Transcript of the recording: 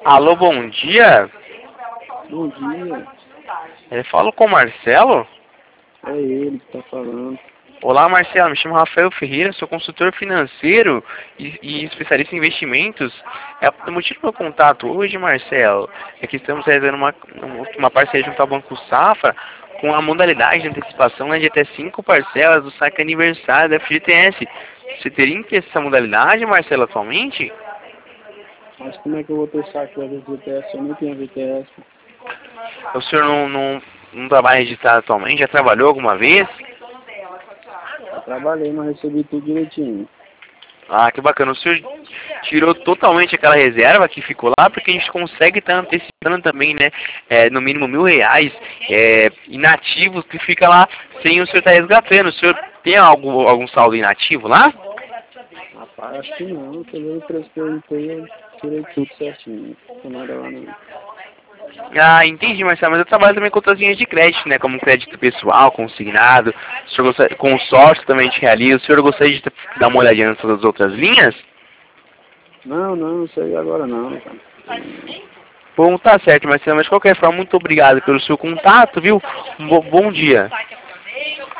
Alô, bom dia. Bom dia, Falo com o Marcelo. é ele que tá falando. Olá, Marcelo. Me chamo Rafael Ferreira, sou consultor financeiro e especialista em investimentos. O motivo do meu contato hoje, Marcelo, é que estamos realizando uma parceria junto ao Banco Safra com a modalidade de antecipação, né, de até 5 parcelas do saque aniversário da FGTS. Você teria interesse nessa modalidade, Marcelo, atualmente? Mas como é que eu vou ter saque da VTS? Eu nem tenho VTS. O senhor não trabalha registrado atualmente? Já trabalhou alguma vez? Eu trabalhei, mas recebi tudo direitinho. Ah, que bacana. O senhor tirou totalmente aquela reserva que ficou lá, porque a gente consegue estar antecipando também, né? No mínimo R$ 1.000 inativos que fica lá sem o senhor estar resgatando. O senhor tem algum saldo inativo lá? Rapaz, acho que não. Pelo preço que eu tirei tudo certinho. Não tem nada lá não. Ah, entendi, Marcelo, mas eu trabalho também com outras linhas de crédito, né? Como crédito pessoal, consignado, consórcio também a gente realiza. O senhor gostaria de dar uma olhadinha nessas outras linhas? Não sei agora não, cara. Bom, tá certo, Marcelo, mas de qualquer forma, muito obrigado pelo seu contato, viu? Bom dia.